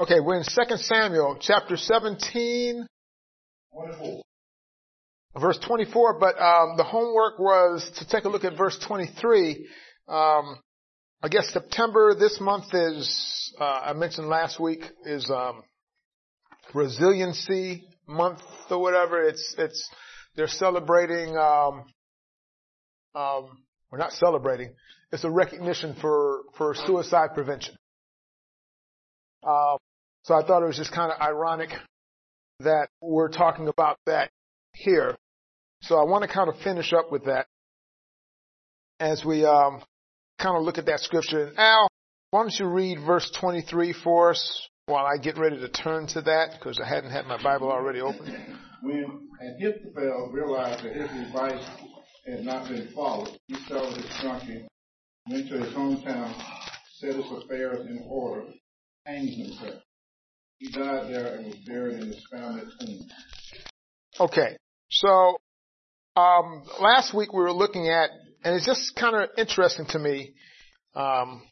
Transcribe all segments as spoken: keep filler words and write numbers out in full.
Okay, we're in Second Samuel chapter seventeen, twenty-four. verse twenty-four, but um, the homework was to take a look at verse twenty-three. Um, I guess September this month is, uh, I mentioned last week, is um, Resiliency Month or whatever. It's, it's, they're celebrating, um, um, we're not celebrating, it's a recognition for, for suicide prevention. Uh, so I thought it was just kind of ironic that we're talking about that here. So I want to kind of finish up with that as we um, kind of look at that scripture. And Al, why don't you read verse twenty-three for us while I get ready to turn to that, because I hadn't had my Bible already open. When Ahithophel realized that his advice had not been followed, he settled his country, went to his hometown, set his affairs in order, hanged himself. He died there and was buried in his family tomb. Okay, so um, last week we were looking at, and it's just kind of interesting to me, um,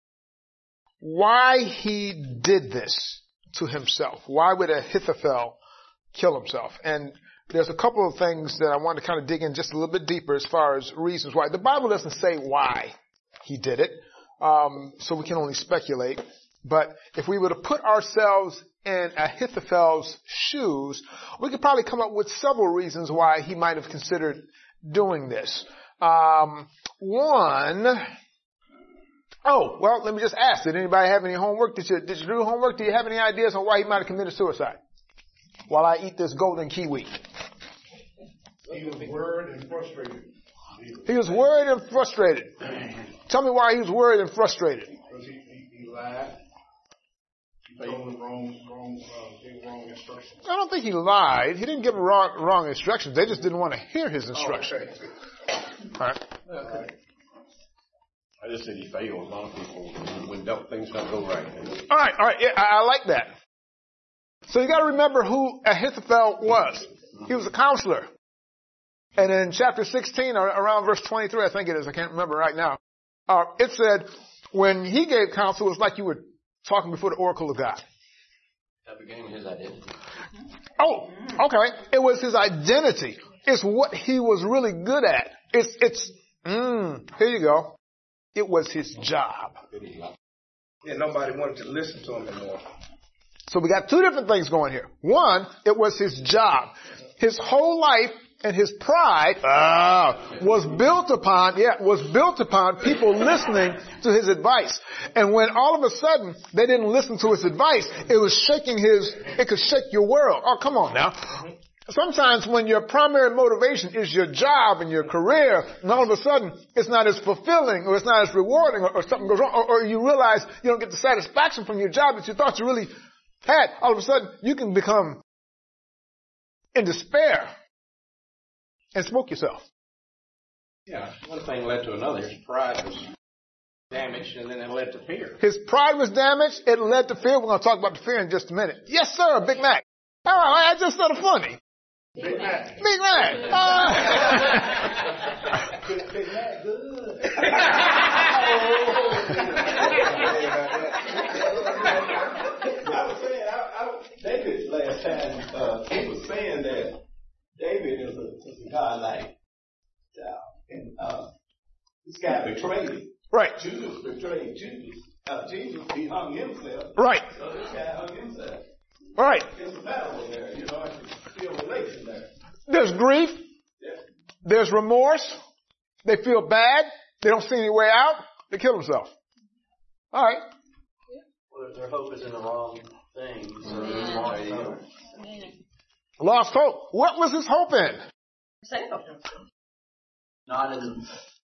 why he did this to himself. Why would Ahithophel kill himself? And there's a couple of things that I want to kind of dig in just a little bit deeper as far as reasons why. The Bible doesn't say why he did it, um, so we can only speculate. But if we were to put ourselves in Ahithophel's shoes, we could probably come up with several reasons why he might have considered doing this. Um, one, oh, well, let me just ask, did anybody have any homework? Did you, did you do homework? Do you have any ideas on why he might have committed suicide? While I eat this golden kiwi. He was worried and frustrated. He was worried and frustrated. Tell me why he was worried and frustrated. Because he, he, he lied. He told them wrong, wrong, uh, gave wrong instructions. I don't think he lied. He didn't give them wrong, wrong instructions. They just didn't want to hear his instructions. Oh, okay. All right. Okay. I just said he failed. A lot of people, when don't, things don't go right. All right, all right. Yeah, I, I like that. So you got to remember who Ahithophel was. He was a counselor. And in chapter sixteen, or around verse twenty-three, I think it is, I can't remember right now, uh, it said, when he gave counsel, it was like you were talking before the oracle of God. That became his identity. Oh, okay. It was his identity. It's what he was really good at. It's, it's, mm, here you go. It was his job. Yeah, nobody wanted to listen to him anymore. So we got two different things going here. One, it was his job. His whole life and his pride uh, was built upon, yeah, was built upon people listening to his advice. And when all of a sudden they didn't listen to his advice, it was shaking his, it could shake your world. Oh, come on now. Sometimes when your primary motivation is your job and your career, and all of a sudden it's not as fulfilling or it's not as rewarding or, or something goes wrong, or, or you realize you don't get the satisfaction from your job that you thought you really had, all of a sudden you can become in despair and smoke yourself. Yeah, one thing led to another. His pride was damaged, and then it led to fear. His pride was damaged. It led to fear. We're going to talk about the fear in just a minute. Yes, sir, Big Mac. All right, I just sort of funny. Big Mac. Big Mac. Uh, Big Mac, good. I was saying, I, I, David last time, uh, he was saying that David is a, is a guy like, uh, and uh, this guy betrayed him. right, Judas betrayed Jesus. Uh, Jesus, he hung himself. right, So this guy hung himself. right. There's a battle there, you know, I can feel relation there. There's grief. Yeah. There's remorse. They feel bad. They don't see any way out. They kill themselves. All right. Well, their hope is in the wrong thing, so it's lost hope. Lost hope. What was his hope in? Not in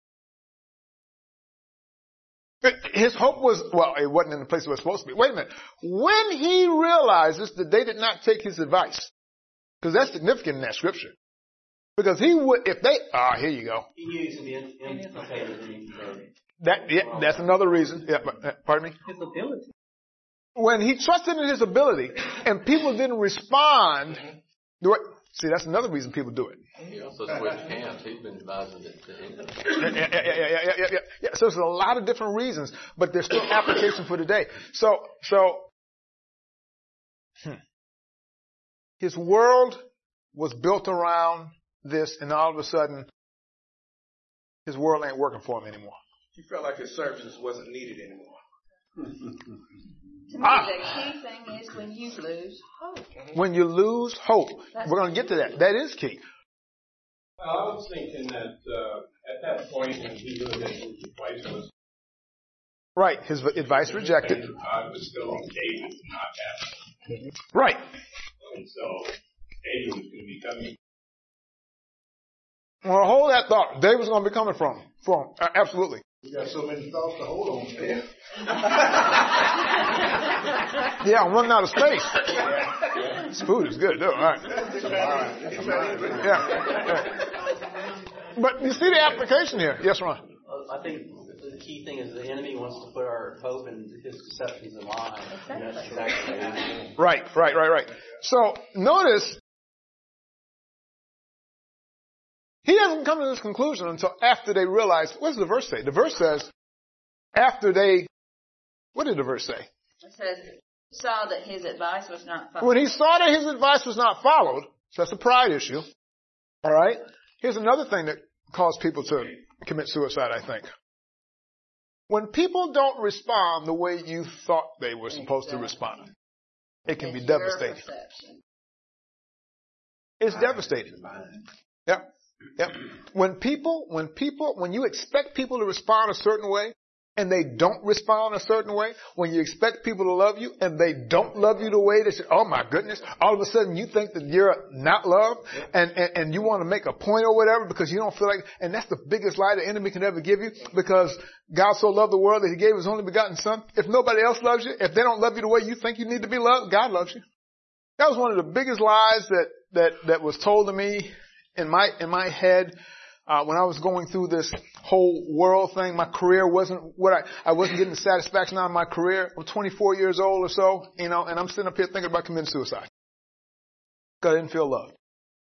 His hope was, well, it wasn't in the place it was supposed to be. Wait a minute. When he realizes that they did not take his advice, because that's significant in that scripture. Because he would, if they, ah, here you go. he used to be implicated in That, yeah, that's another reason. Yeah, but, uh, pardon me? his ability. When he trusted in his ability and people didn't respond, the way, see, that's another reason people do it. He also switched camps. He's been advising it to him. Yeah, yeah, yeah, yeah, yeah, yeah, yeah, yeah. So there's a lot of different reasons, but there's still application for today. So, so Hmm. His world was built around this, and all of a sudden, his world ain't working for him anymore. He felt like his services wasn't needed anymore. To me, Ah. the key thing is when you lose hope. When you lose hope, That's we're going to get to that. That is key. Well, I was thinking that uh, at that point when he really didn't lose advice was Right. His advice rejected. I was still on David, not Adam. Right. And so David was going to be coming. Well, hold that thought. David's going to be coming from. From. Uh, absolutely. We got so many thoughts to hold on to. Yeah, I'm running out of space. This food is good, though. All right. Yeah. yeah. But you see the application here. Yes, Ron. Uh, I think the key thing is the enemy wants to put our hope in his deceptions and lies. And that's exactly what it is. Right, right, right, right. So notice, he hasn't come to this conclusion until after they realize, what does the verse say? The verse says, after they, what did the verse say? It says, saw that his advice was not followed. When he saw that his advice was not followed, so that's a pride issue, all right? Here's another thing that caused people to commit suicide, I think. When people don't respond the way you thought they were supposed to respond, it can It's be your devastating. perception. It's devastating. Yep. Yep. When people, when people, when you expect people to respond a certain way and they don't respond a certain way, when you expect people to love you and they don't love you the way they should, oh my goodness, all of a sudden you think that you're not loved and, and, and you want to make a point or whatever because you don't feel like, and that's the biggest lie the enemy can ever give you, because God so loved the world that he gave his only begotten son. If nobody else loves you, if they don't love you the way you think you need to be loved, God loves you. That was one of the biggest lies that, that, that was told to me in my, in my head, uh, when I was going through this whole world thing. My career wasn't what I, I wasn't getting the satisfaction out of my career. I'm twenty-four years old or so, you know, and I'm sitting up here thinking about committing suicide. Because I didn't feel loved.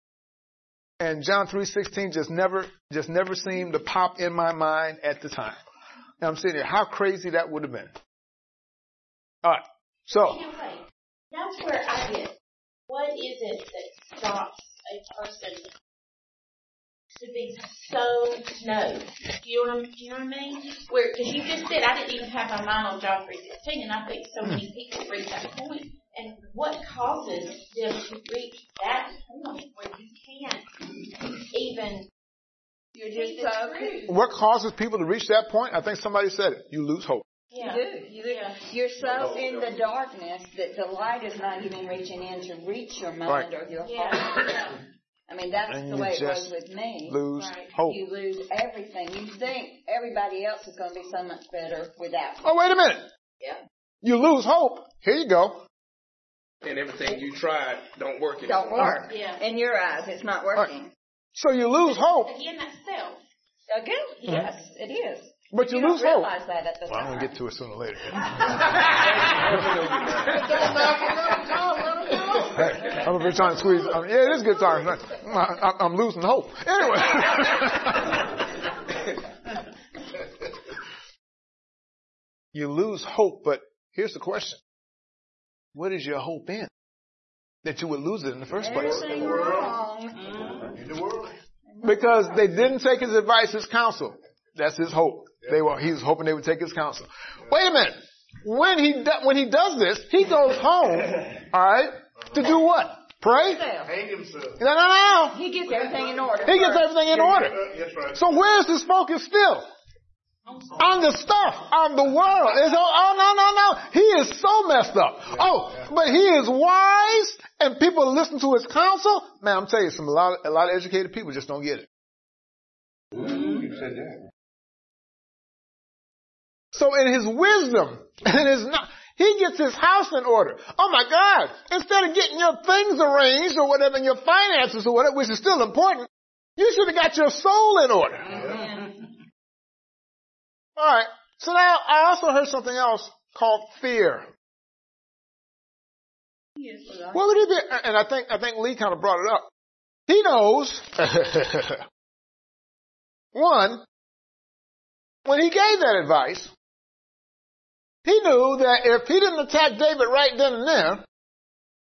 And John three sixteen just never, just never seemed to pop in my mind at the time. And I'm sitting here, how crazy that would have been. Alright, so. That's where I get, what is it that stops a person to be so no? Do you know what, do you know what I mean? Where, because you just said, I didn't even have my mind on John three sixteen, and I think so many people reach that point. And what causes them to reach that point where you can't even You're see just the so truth? What causes people to reach that point? I think somebody said it. You lose hope. Yeah. You do. You do. Yeah. You're so in the darkness that the light is not even reaching in to reach your mind Right. or your Yeah. heart. Yeah. I mean, that's And the you way it just was with me. Lose Right. hope. You lose everything. You think everybody else is going to be so much better without you. Oh, wait a minute. Yeah. You lose hope. Here you go. And everything you tried don't work anymore. Don't work. Yeah. In your eyes, it's not working. So you lose hope, Again, that's self. Again, yes, it is. but you, You lose don't hope. realize that at the Well, I'm time. going to get to it sooner or later. Hey, I'm over here trying to squeeze. I mean, yeah, it is good time. I, I'm losing hope. Anyway. You lose hope, but here's the question. What is your hope in? That you would lose it in the first place. Everything wrong. In the world. Because they didn't take his advice, his counsel. That's his hope. They were, he was hoping they would take his counsel. Wait a minute. When he, do, when he does this, he goes home, alright, to do what? Pray? Hang himself. No, no, no. He gets everything in order. He gets everything in order. That's right. So where's his focus still? On the stuff, on the world. It's, oh, oh, no, no, no. He is so messed up. Oh, but he is wise and people listen to his counsel. Man, I'm telling you, some, a lot, a lot of educated people just don't get it. You said that. So in his wisdom, and his not, he gets his house in order. Oh my God. Instead of getting your things arranged or whatever, and your finances or whatever, which is still important, you should have got your soul in order. All right. So now I also heard something else called fear. What would he be? And I think I think Lee kind of brought it up. He knows. One, when he gave that advice, he knew that if he didn't attack David right then and there,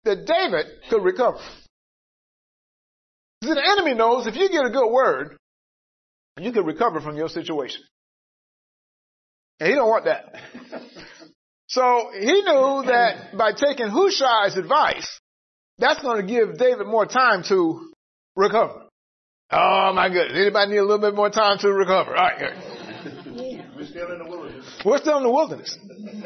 that David could recover. See, the enemy knows if you get a good word, you can recover from your situation. And he don't want that. So he knew that by taking Hushai's advice, that's going to give David more time to recover. Oh my goodness. Anybody need a little bit more time to recover? All right. Yeah. We're still in the wilderness. We're still in the wilderness.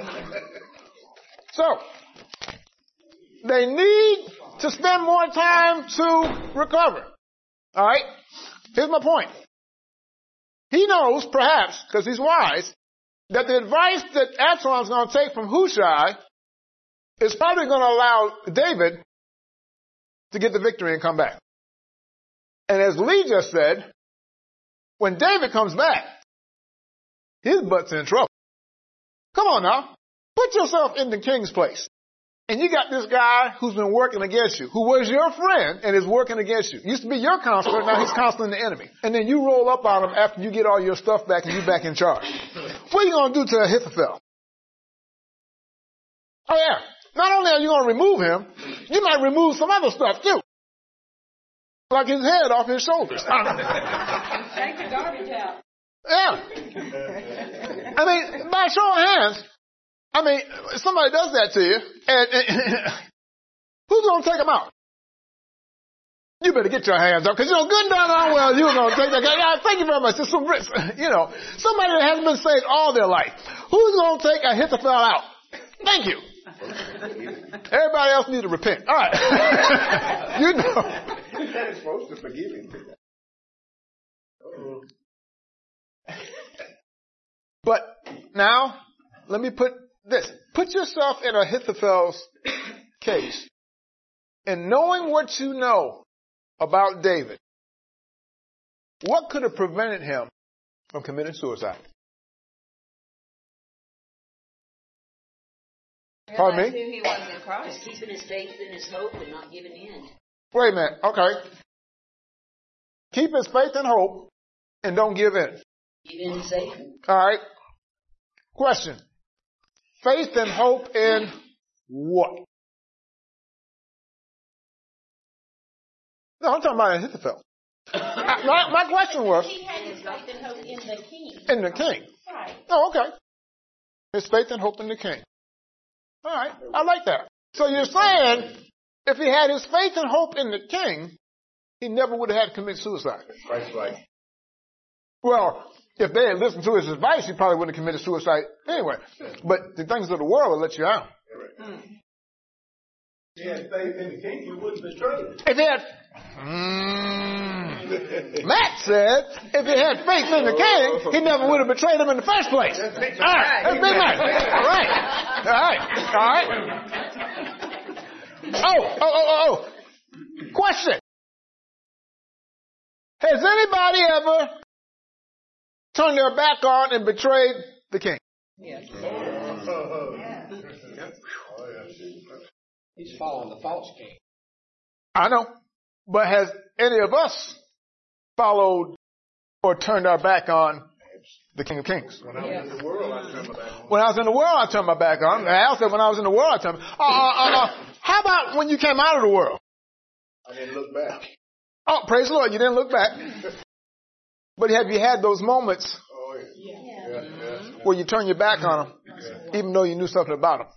So, they need to spend more time to recover. All right? Here's my point. He knows, perhaps, because he's wise, that the advice that Absalom's going to take from Hushai is probably going to allow David to get the victory and come back. And as Lee just said, when David comes back, his butt's in trouble. Come on now. Put yourself in the king's place. And you got this guy who's been working against you, who was your friend and is working against you. Used to be your counselor, now he's counseling the enemy. And then you roll up on him after you get all your stuff back and you're back in charge. What are you going to do to Ahithophel? Oh yeah. Not only are you going to remove him, you might remove some other stuff too. Like his head off his shoulders. Take the garbage out. Yeah. I mean, by show of hands, I mean, somebody does that to you, and, and who's going to take them out? You better get your hands up, because you know, good and darn well, you're going to take that guy. Yeah, thank you very much. It's some, you know, somebody that hasn't been saved all their life. Who's going to take Ahithophel out? Thank you. Everybody else needs to repent. All right. You know. That is supposed to forgive him. But now, let me put this. Put yourself in Ahithophel's case. And knowing what you know about David, what could have prevented him from committing suicide? Pardon me? Who he was in Christ. Keeping his faith and his hope and not giving in. Wait a minute. Okay. Keep his faith and hope and don't give in. Give in to Satan. All right. Question. Faith and hope in what? No, I'm talking about Ahithophel. my, my question was. He had his faith and hope in the king. In the king. Right. Oh, okay. His faith and hope in the king. All right. I like that. So you're saying if he had his faith and hope in the king, he never would have had to commit suicide. Christ like. Well, if they had listened to his advice, he probably wouldn't have committed suicide anyway. But the things of the world will let you out. If he had faith in the king, he wouldn't betray him. If he had, mm, Matt said, if he had faith in the king, he never would have betrayed him in the first place. All right, that's Big Mac. All right, all right, all right. Oh, oh, oh, oh, oh. Question. Has anybody ever turned their back on and betrayed the king? Yes. He's following the false king. I know. But has any of us followed or turned our back on the King of Kings? When I was in the world, I turned my back on him. When I was in the world, I turned my back on him. Al said when I was in the world, I turned my uh, uh, uh, How about when you came out of the world? I didn't look back. Oh, praise the Lord, you didn't look back. But have you had those moments Oh, yeah. Yeah. Yeah, yeah. where you turn your back on them, even though you knew something about them?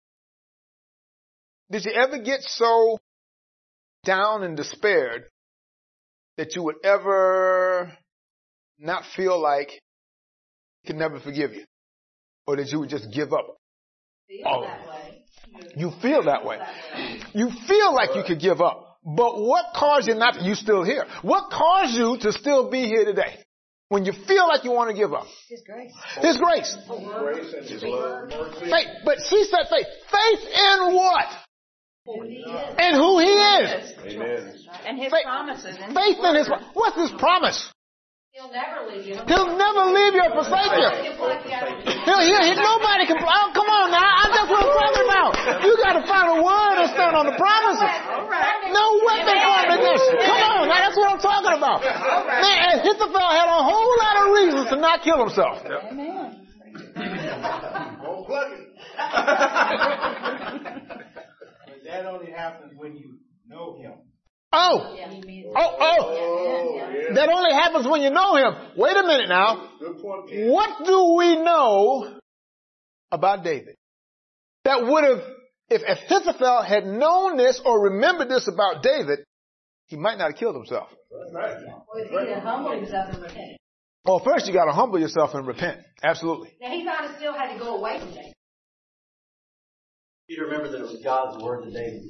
Did you ever get so down and despaired that you would ever not feel like he could never forgive you? Or that you would just give up? Feel Oh. that way. You feel that way. You feel like you could give up. But what caused you not to? You still here. What caused you to still be here today? When you feel like you want to give up? His grace. His grace. Grace and his love, mercy. Faith. But she said faith. Faith in what? Who he is. And who he is. Amen. And his Faith- promises. And Faith in his, what's his promise? He'll never leave you. He'll never leave you or forsake you. He'll, he'll, he, nobody can, oh, come on now. I, that's what I'm talking about. You got to find a word and stand on the promises. No weapon formed against you. Come on now. That's what I'm talking about. Man, Ahithophel had a whole lot of reasons to not kill himself. Amen. Won't plug it. That only happened happens when you know him. Oh, oh, oh. That only happens when you know him. Wait a minute now. What do we know about David? That would have, if Ahithophel had known this or remembered this about David, he might not have killed himself. Well, if he had humbled himself and repented. Well, first you got to humble yourself and repent. Absolutely. Now he might have still had to go away from David. You remember that it was God's word to David.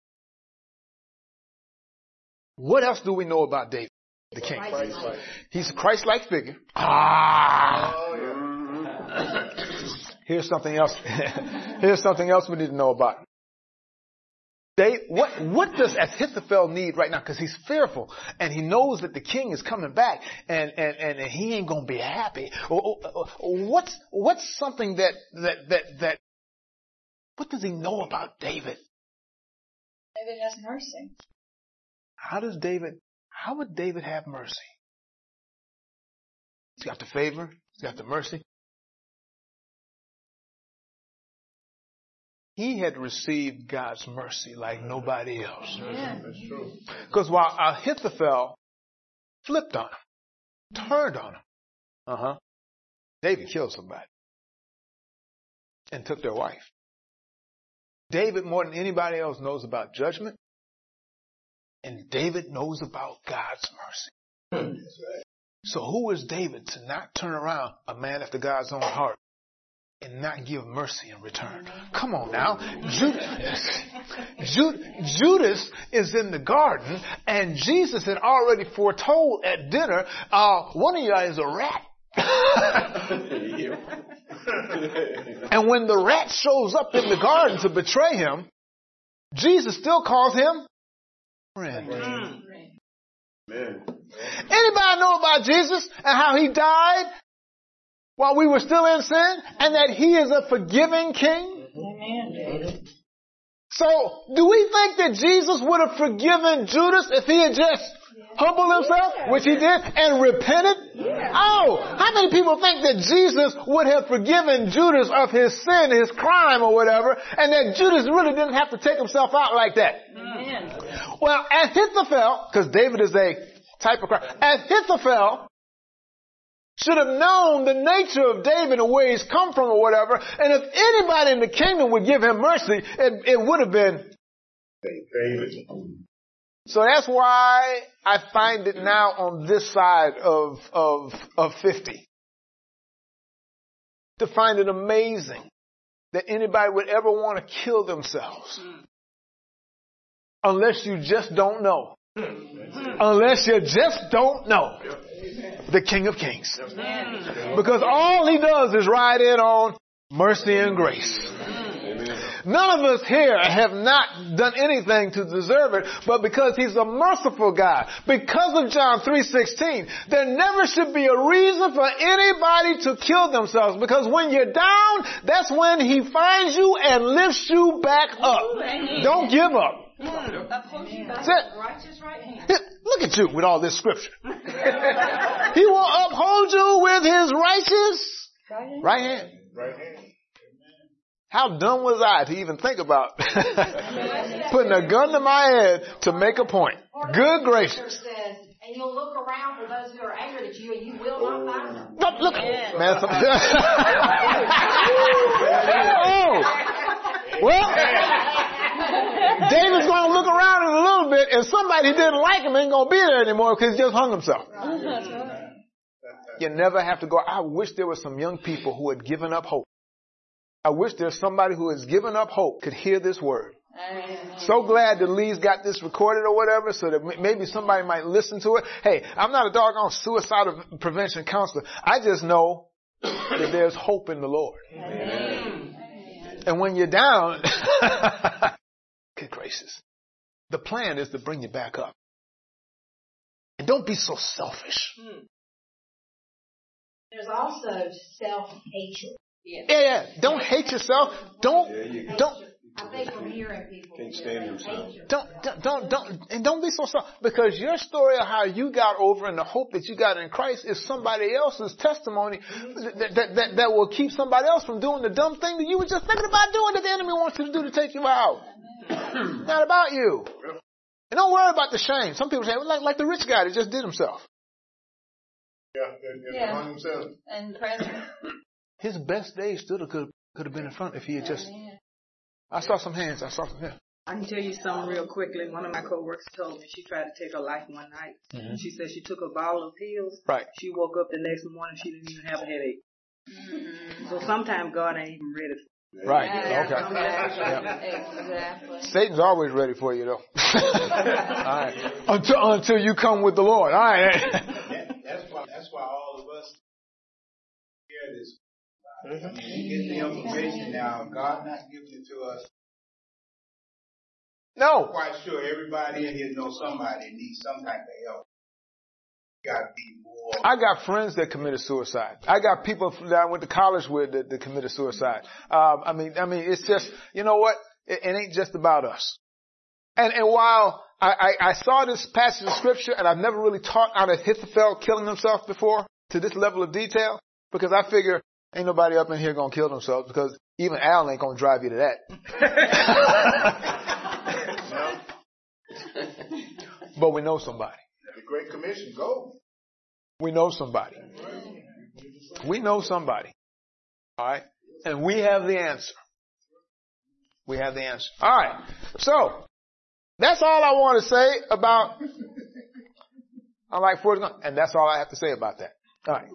What else do we know about David, the king? He's a Christ-like figure. Ah. Here's something else. Here's something else we need to know about. They, what, what does Ahithophel need right now? Because he's fearful and he knows that the king is coming back and, and, and, and he ain't going to be happy. What's, what's something that, that, that, that, what does he know about David? David has mercy. How does David, how would David have mercy? He's got the favor. He's got the mercy. He had received God's mercy like nobody else. Yeah. That's true. Because while Ahithophel flipped on him, turned on him, uh-huh, David killed somebody and took their wife. David, more than anybody else, knows about judgment. And David knows about God's mercy. So who is David to not turn around a man after God's own heart and not give mercy in return? Come on now. Judas, Judas is in the garden and Jesus had already foretold at dinner, uh, one of you is a rat. And when the rat shows up in the garden to betray him, Jesus still calls him friend. Amen. Anybody know about Jesus and how he died while we were still in sin and that he is a forgiving king? Amen. So do we think that Jesus would have forgiven Judas if he had just humbled himself, which he did, and repented? Oh, how many people think that Jesus would have forgiven Judas of his sin, his crime or whatever, and that Judas really didn't have to take himself out like that? Amen. Well, Ahithophel, because David is a type of Christ, Ahithophel should have known the nature of David and where he's come from or whatever, and if anybody in the kingdom would give him mercy, it, it would have been David. So that's why I find it now on this side of, of, of fifty. To find it amazing that anybody would ever want to kill themselves. Unless you just don't know. Unless you just don't know the King of Kings. Because all he does is ride in on mercy and grace. None of us here have not done anything to deserve it, but because he's a merciful God, because of John three sixteen, there never should be a reason for anybody to kill themselves, because when you're down, that's when he finds you and lifts you back up. Don't give up. That's it. Look at you with all this scripture. He will uphold you with his righteous right hand. Right hand. How dumb was I to even think about putting a gun to my head to make a point? Good gracious. And you'll look around for those who are angry at you, and you will not find them. Look, look, man. Some, oh, well, David's going to look around in a little bit, and somebody who didn't like him ain't going to be there anymore because he just hung himself. You never have to go. I wish there were some young people who had given up hope. I wish there's somebody who has given up hope could hear this word. So glad that Lee's got this recorded or whatever so that maybe somebody might listen to it. Hey, I'm not a doggone suicide prevention counselor. I just know that there's hope in the Lord. Amen. And when you're down, good gracious, the plan is to bring you back up. And don't be so selfish. There's also self-hatred. Yeah. Yeah, yeah. Don't hate yourself. Don't, don't. I think from hearing people. Can't stand themselves. Don't, don't, don't, don't, and don't be so self. Because your story of how you got over and the hope that you got in Christ is somebody else's testimony that, that, that, that will keep somebody else from doing the dumb thing that you were just thinking about doing that the enemy wants you to do to take you out. Not about you. And don't worry about the shame. Some people say, well, like, like the rich guy that just did himself. Yeah, and, and Yeah. hung himself. And present. His best days still could could have been in front if he had just. I saw some hands. I saw some hands. I can tell you something real quickly. One of my coworkers told me she tried to take her life one night. Mm-hmm. She said she took a bottle of pills. Right. She woke up the next morning. She didn't even have a headache. Mm-hmm. So sometimes God ain't even ready. Right. Yeah, Okay. Exactly. Yeah. Exactly. Satan's always ready for you, though. All right. Until until you come with the Lord. All right. That, that's why. That's why all of us hear this. I mean, we get the information now. God not giving it to us. No. I'm quite sure everybody in here knows somebody that needs some type of help. You gotta be more. I got friends that committed suicide. I got people that I went to college with that, that committed suicide. Um, I mean, I mean, it's just, you know what? It, it ain't just about us. And and while I, I, I saw this passage of scripture, and I've never really taught out of Ahithophel killing himself before to this level of detail, because I figure ain't nobody up in here gonna kill themselves, because even Al ain't gonna drive you to that. But we know somebody. The Great Commission, go. We know somebody. We know somebody. All right? And we have the answer. We have the answer. All right. So, that's all I want to say about, I like Forrest Gump, and that's all I have to say about that. All right.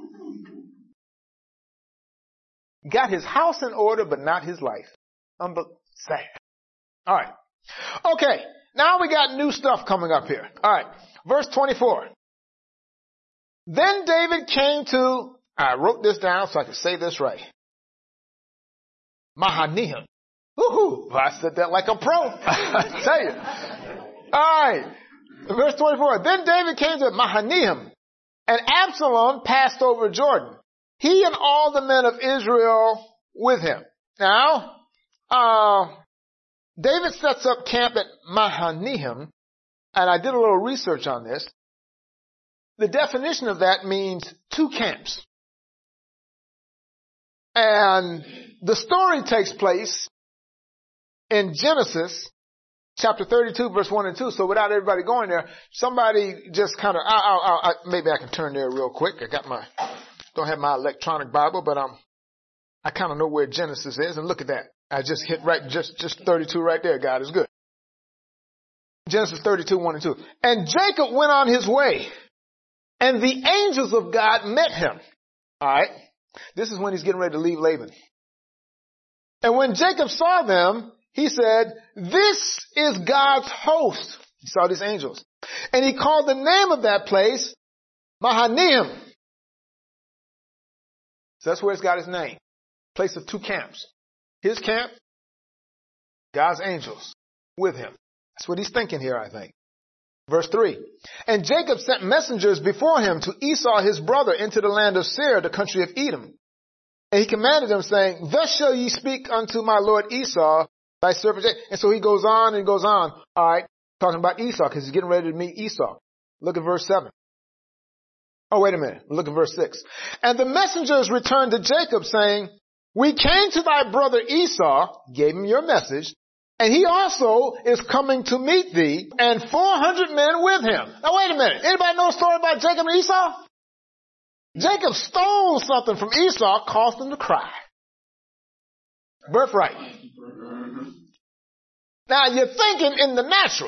Got his house in order, but not his life. Unbe- sad. All right. Okay. Now we got new stuff coming up here. All right. Verse twenty-four. Then David came to, I wrote this down so I could say this right. Mahanaim. Woohoo. I said that like a pro. I tell you. All right. Verse twenty-four. Then David came to Mahanaim, and Absalom passed over Jordan, he and all the men of Israel with him. Now, uh, David sets up camp at Mahanaim, and I did a little research on this. The definition of that means two camps. And the story takes place in Genesis chapter thirty-two, verse one and two. So without everybody going there, somebody just kind of, I, I, I, maybe I can turn there real quick. I got my, don't have my electronic Bible, but um, I kind of know where Genesis is. And look at that. I just hit right, just, just thirty-two right there. God is good. Genesis thirty-two, one and two. And Jacob went on his way, and the angels of God met him. All right. This is when he's getting ready to leave Laban. And when Jacob saw them, he said, this is God's host. He saw these angels. And he called the name of that place Mahanaim. So that's where it's got its name. Place of two camps. His camp, God's angels with him. That's what he's thinking here, I think. Verse three. And Jacob sent messengers before him to Esau his brother into the land of Seir, the country of Edom. And he commanded them, saying, thus shall ye speak unto my lord Esau, thy servant Jacob. And so he goes on and goes on, all right, talking about Esau, because he's getting ready to meet Esau. Look at verse seven. Oh, wait a minute. Look at verse six. And the messengers returned to Jacob, saying, we came to thy brother Esau, gave him your message, and he also is coming to meet thee, and four hundred men with him. Now wait a minute. Anybody know a story about Jacob and Esau? Jacob stole something from Esau, caused him to cry. Birthright. Now you're thinking in the natural.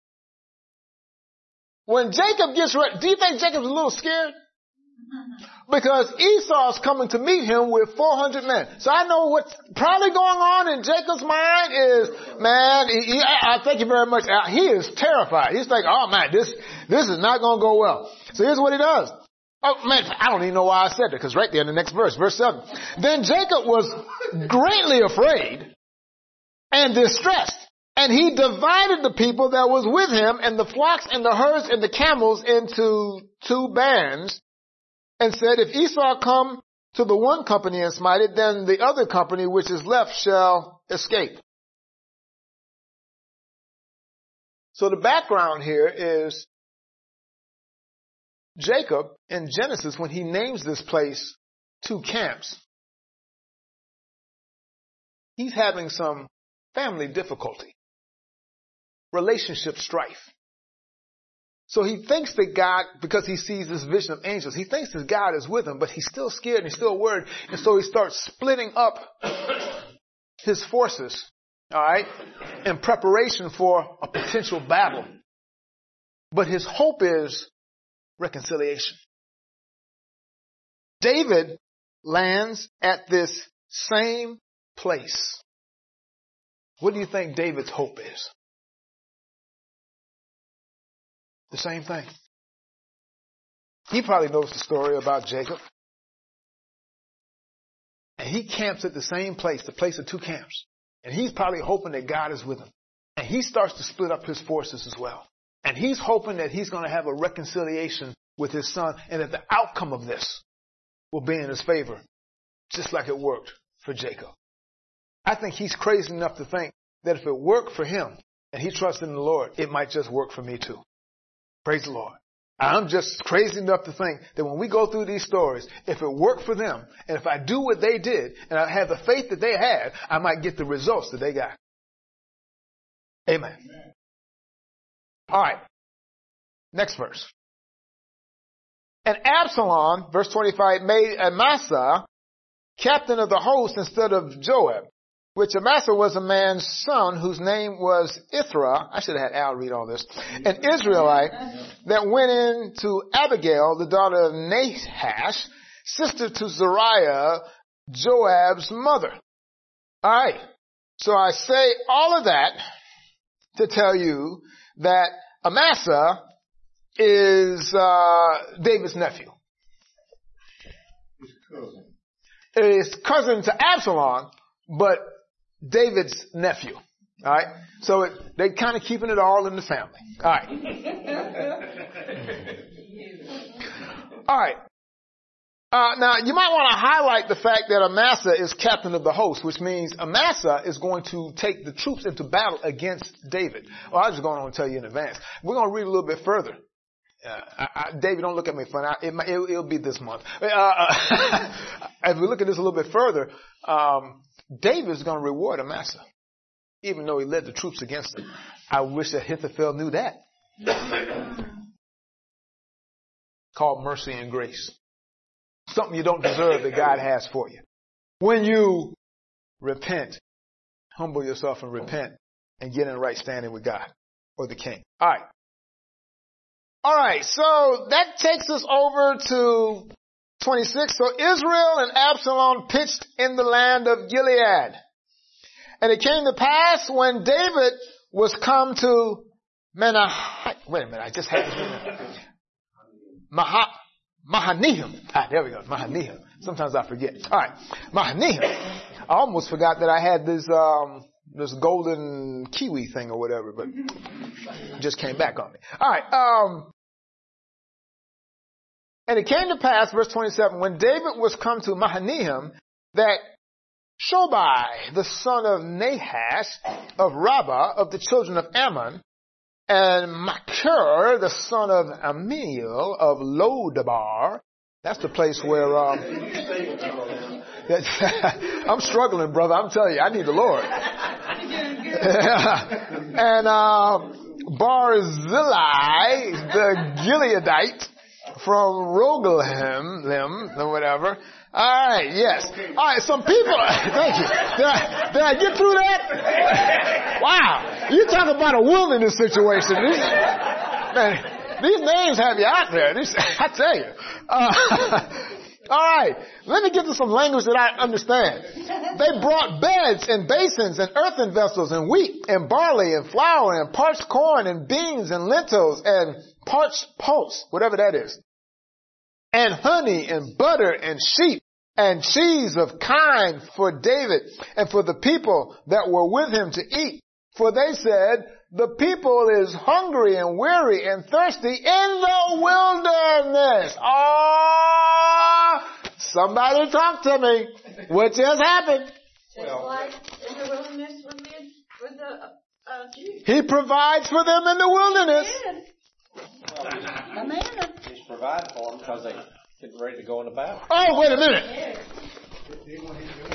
When Jacob gets ready, do you think Jacob's a little scared? Because Esau's coming to meet him with four hundred men. So I know what's probably going on in Jacob's mind is, man, he, he, I thank you very much. He is terrified. He's like, oh man, this, this is not going to go well. So here's what he does. Oh man, I don't even know why I said that, because right there in the next verse, verse seven. Then Jacob was greatly afraid and distressed. And he divided the people that was with him and the flocks and the herds and the camels into two bands, and said, if Esau come to the one company and smite it, then the other company which is left shall escape. So the background here is Jacob in Genesis, when he names this place two camps, he's having some family difficulty. relationship strife. So he thinks that God, because he sees this vision of angels, he thinks that God is with him, but he's still scared and he's still worried. And so he starts splitting up his forces, all right, in preparation for a potential battle. But his hope is reconciliation. David lands at this same place. What do you think David's hope is? The same thing. He probably knows the story about Jacob. And he camps at the same place, the place of two camps. And he's probably hoping that God is with him. And he starts to split up his forces as well. And he's hoping that he's going to have a reconciliation with his son and that the outcome of this will be in his favor, just like it worked for Jacob. I think he's crazy enough to think that if it worked for him and he trusted in the Lord, it might just work for me too. Praise the Lord. I'm just crazy enough to think that when we go through these stories, if it worked for them, and if I do what they did, and I have the faith that they had, I might get the results that they got. Amen. Amen. All right. Next verse. And Absalom, verse twenty-five, made Amasa captain of the host instead of Joab, which Amasa was a man's son whose name was Ithra. I should have had Al read all this. An Israelite that went in to Abigail, the daughter of Nahash, sister to Zeruiah, Joab's mother. All right. So I say all of that to tell you that Amasa is uh, David's nephew. His cousin. Is cousin to Absalom, but David's nephew. All right. So it, they kind of keeping it all in the family. All right. All right. Uh, now you might want to highlight the fact that Amasa is captain of the host, which means Amasa is going to take the troops into battle against David. Well, I was just going on to tell you in advance. We're going to read a little bit further. Uh, I, I, David, don't look at me funny. I, it, it, it'll be this month. Uh, uh, if we look at this a little bit further, um, David's going to reward Amasa, even though he led the troops against him. I wish that Ahithophel knew that. Called mercy and grace. Something you don't deserve that God has for you. When you repent, humble yourself and repent and get in right standing with God or the king. All right. All right. So that takes us over to twenty-six. So Israel and Absalom pitched in the land of Gilead. And it came to pass when David was come to Menah, wait a minute, I just had this. Maha, Mahanaim. Ah, there we go. Mahanaim. Sometimes I forget. All right. Mahanaim. I almost forgot that I had this, um, this golden kiwi thing or whatever, but it just came back on me. All right. Um, and it came to pass, verse twenty-seven, when David was come to Mahanaim, that Shobai, the son of Nahash of Rabbah of the children of Ammon, and Machir, the son of Amiel of Lodabar, that's the place where, um, I'm struggling, brother. I'm telling you, I need the Lord. And, uh, Barzillai, the Gileadite from Rogelhem, or whatever. All right, yes. All right, some people, thank you. Did I, did I get through that? Wow. You talk about a wilderness situation. These, man, these names have you out there. These, I tell you. Uh, all right, let me get to some language that I understand. They brought beds and basins and earthen vessels and wheat and barley and flour and parched corn and beans and lentils and parched pulse, whatever that is. And honey and butter and sheep and cheese of kine for David and for the people that were with him to eat. For they said, the people is hungry and weary and thirsty in the wilderness. Oh, somebody talk to me. What just happened? Just like in the wilderness with the, with the uh, Jews. He provides for them in the wilderness. Amanda. He's providing for them because they're getting ready to go in the battle. Oh, wait a minute.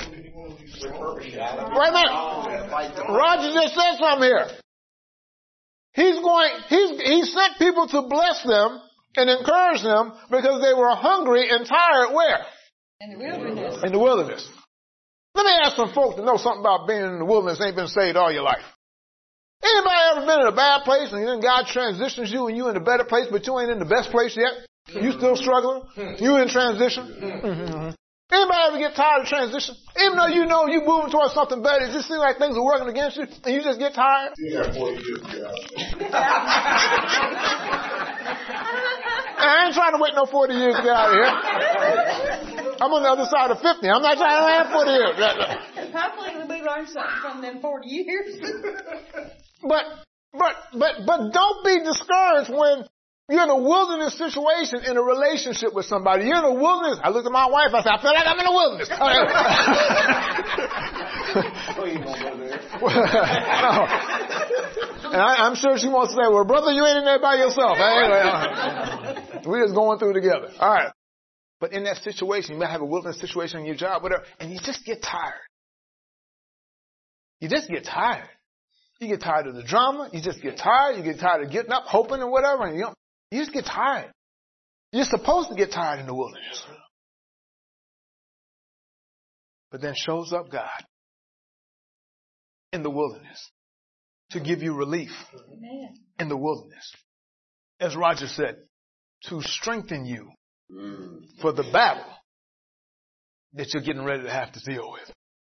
Wait a minute. Roger just said something here. He's going, he's, he sent people to bless them and encourage them because they were hungry and tired where? In the wilderness. In the wilderness. Let me ask some folks to know something about being in the wilderness, ain't been saved all your life. Anybody ever been in a bad place and then God transitions you and you in a better place, but you ain't in the best place yet? You still struggling? You in transition? Mm-hmm. Anybody ever get tired of transition? Even though you know you're moving towards something better, it just seems like things are working against you and you just get tired? You got forty years to get out there. I ain't trying to wait no forty years to get out of here. I'm on the other side of fifty. I'm not trying to have forty years. Hopefully we learn something from them forty years. But, but, but, but don't be discouraged when you're in a wilderness situation in a relationship with somebody. You're in a wilderness. I looked at my wife. I said, I feel like I'm in a wilderness. no. And I, I'm sure she wants to say, well, brother, you ain't in there by yourself. Anyway, we're just going through together. All right. But in that situation, you might have a wilderness situation in your job, whatever, and you just get tired. You just get tired. You get tired of the drama. You just get tired. You get tired of getting up, hoping and whatever. And you know, you just get tired. You're supposed to get tired in the wilderness. But then shows up God in the wilderness to give you relief in the wilderness. As Roger said, to strengthen you for the battle that you're getting ready to have to deal with.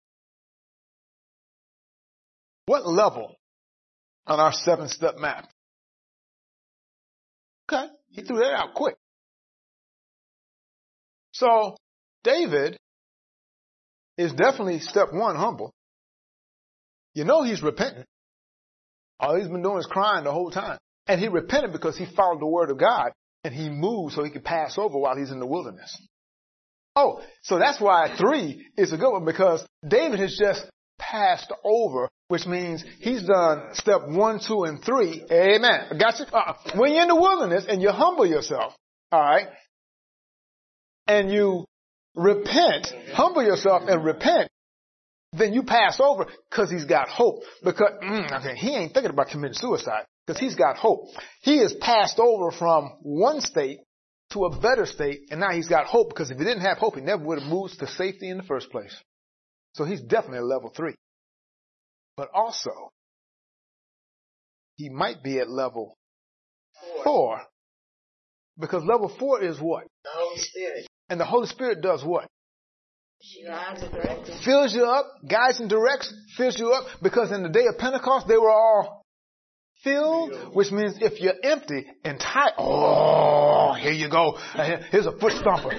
What level on our seven-step map? Okay, he threw that out quick. So, David is definitely step one, humble. You know he's repentant. All he's been doing is crying the whole time. And he repented because he followed the word of God and he moved so he could pass over while he's in the wilderness. Oh, so that's why three is a good one, because David has just passed over, which means he's done step one, two, and three. Amen. I got you? Uh, when you're in the wilderness and you humble yourself, all right, and you repent, humble yourself and repent, then you pass over because he's got hope. Because mm, okay, he ain't thinking about committing suicide because he's got hope. He has passed over from one state to a better state, and now he's got hope, because if he didn't have hope, he never would have moved to safety in the first place. So he's definitely at level three. But also, he might be at level four, because level four is what? The Holy Spirit. And the Holy Spirit does what? Guides and directs. Fills you up, guides and directs, fills you up, because in the day of Pentecost, they were all filled, which means if you're empty and tired, oh, here you go. Here's a foot stomper.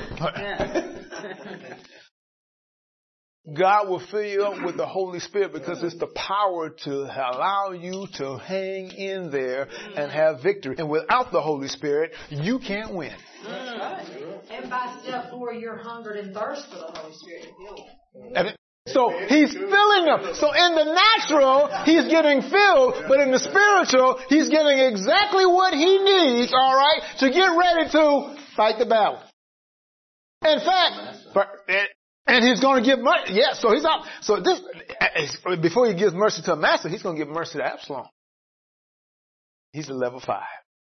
God will fill you up with the Holy Spirit, because it's the power to allow you to hang in there and have victory. And without the Holy Spirit, you can't win. And by step four, you're hungered and thirst for the Holy Spirit to fill you. So he's filling them. So in the natural, he's getting filled, but in the spiritual, he's getting exactly what he needs, all right, to get ready to fight the battle. In fact, and he's going to give mercy. Yeah, so he's out. So this, before he gives mercy to a master, he's going to give mercy to Absalom. He's at level five.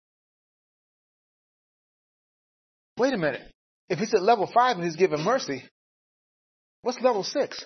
Wait a minute. If he's at level five and he's giving mercy, what's level six?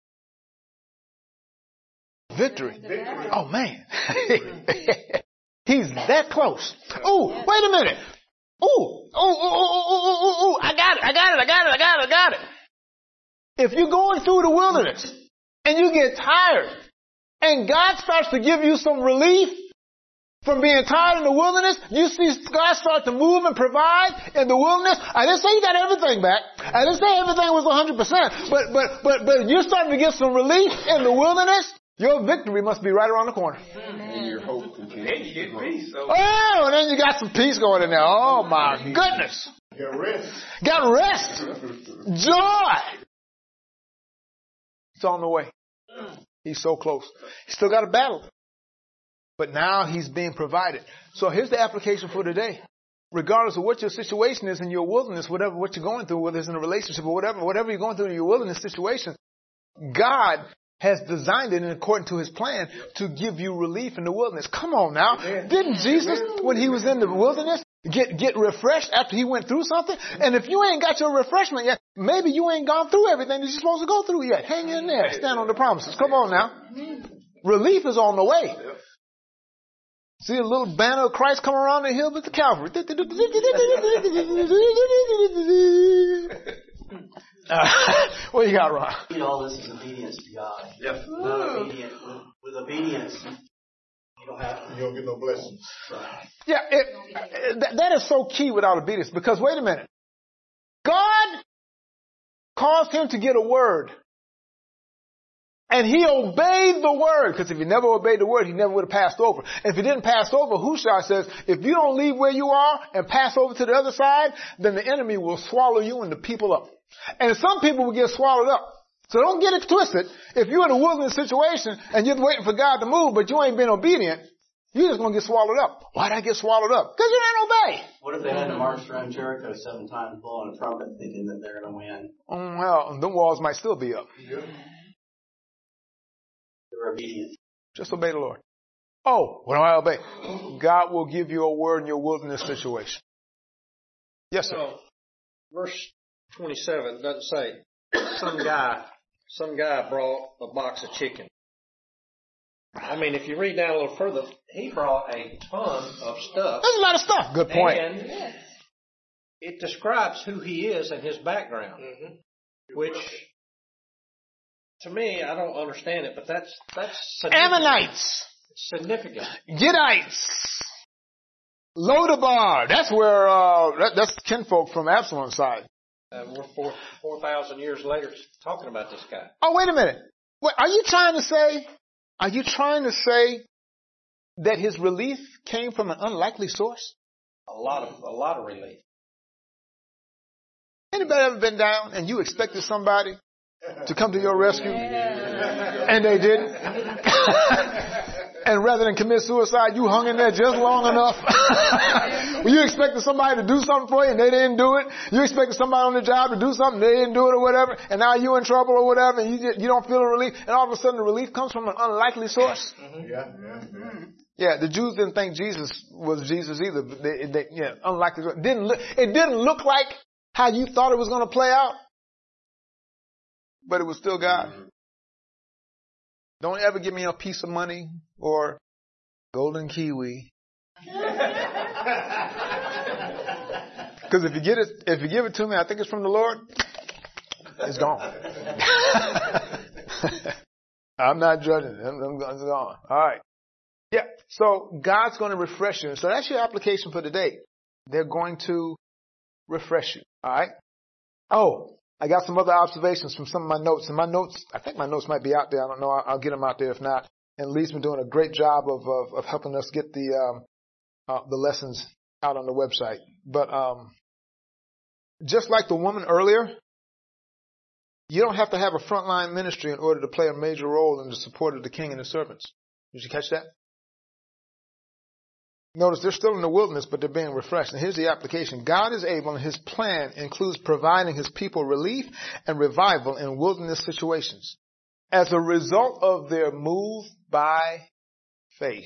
Victory. Victory. Oh, man. He's that close. Oh, wait a minute. Oh, oh, oh, oh, oh, oh, oh, I got it, I got it, I got it, I got it, I got it. If you're going through the wilderness and you get tired and God starts to give you some relief from being tired in the wilderness, you see God start to move and provide in the wilderness. I didn't say you got everything back. I didn't say everything was one hundred percent. But, but, but, but you're starting to get some relief in the wilderness. Your victory must be right around the corner. And your hope continues. And you get peace. So. Oh, and then you got some peace going in there. Oh, my goodness. Got rest. Got rest. Joy. It's on the way. He's so close. He's still got a battle. But now he's being provided. So here's the application for today. Regardless of what your situation is in your wilderness, whatever what you're going through, whether it's in a relationship or whatever, whatever you're going through in your wilderness situation, God has designed it in according to his plan to give you relief in the wilderness. Come on now. Didn't Jesus, when he was in the wilderness, get, get refreshed after he went through something? And if you ain't got your refreshment yet, maybe you ain't gone through everything that you're supposed to go through yet. Hang in there. Stand on the promises. Come on now. Relief is on the way. See a little banner of Christ come around the hill with the Calvary. Uh, what you got, Ron? All this is obedience to God. Yes. Not obedient. With, with obedience, you don't have to. You don't get no blessings. Yeah, it, it, that, that is so key without obedience, because wait a minute. God caused him to get a word. And he obeyed the word, because if he never obeyed the word, he never would have passed over. If he didn't pass over, Hushai says, if you don't leave where you are and pass over to the other side, then the enemy will swallow you and the people up. And some people will get swallowed up. So don't get it twisted. If you're in a wilderness situation and you're waiting for God to move, but you ain't been obedient, you're just going to get swallowed up. Why'd I get swallowed up? Because you didn't obey. What if they had to march around Jericho seven times blowing a trumpet thinking that they're going to win? Mm, well, the walls might still be up. Yeah. They're obedient. Just obey the Lord. Oh, what do I obey? God will give you a word in your wilderness situation. Yes, sir. Well, verse twenty-seven doesn't say some guy, some guy brought a box of chicken. I mean, if you read down a little further, he brought a ton of stuff. There's a lot of stuff. Good point. And it describes who he is and his background, mm-hmm. which, to me, I don't understand it, but that's that's significant. Ammonites, significant. Gittites, Lodabar. That's where uh, that, that's kinfolk from Absalom's side. Uh, we're four four thousand years later talking about this guy. Oh, wait a minute. Wait, are you trying to say? Are you trying to say that his relief came from an unlikely source? A lot of a lot of relief. Anybody ever been down and you expected somebody to come to your rescue, and they didn't? And rather than commit suicide, you hung in there just long enough. You expected somebody to do something for you, and they didn't do it. You expected somebody on the job to do something, they didn't do it or whatever, and now you're in trouble or whatever, and you you don't feel a relief, and all of a sudden the relief comes from an unlikely source. Mm-hmm. Yeah, yeah, yeah. Yeah, the Jews didn't think Jesus was Jesus either. But they, they, yeah, unlikely. Didn't look, it didn't look like how you thought it was going to play out, but it was still God. Mm-hmm. Don't ever give me a piece of money or golden kiwi. Because if you get it, if you give it to me, I think it's from the Lord. It's gone. I'm not judging it. It's gone. All right. Yeah. So God's going to refresh you. So that's your application for today. They're going to refresh you. All right. Oh. I got some other observations from some of my notes. And my notes, I think my notes might be out there. I don't know. I'll, I'll get them out there if not. And Lee's been doing a great job of of, of helping us get the um, uh, the lessons out on the website. But um, just like the woman earlier, you don't have to have a frontline ministry in order to play a major role in the support of the king and his servants. Did you catch that? Notice they're still in the wilderness, but they're being refreshed. And here's the application. God is able, and his plan includes providing his people relief and revival in wilderness situations as a result of their move by faith.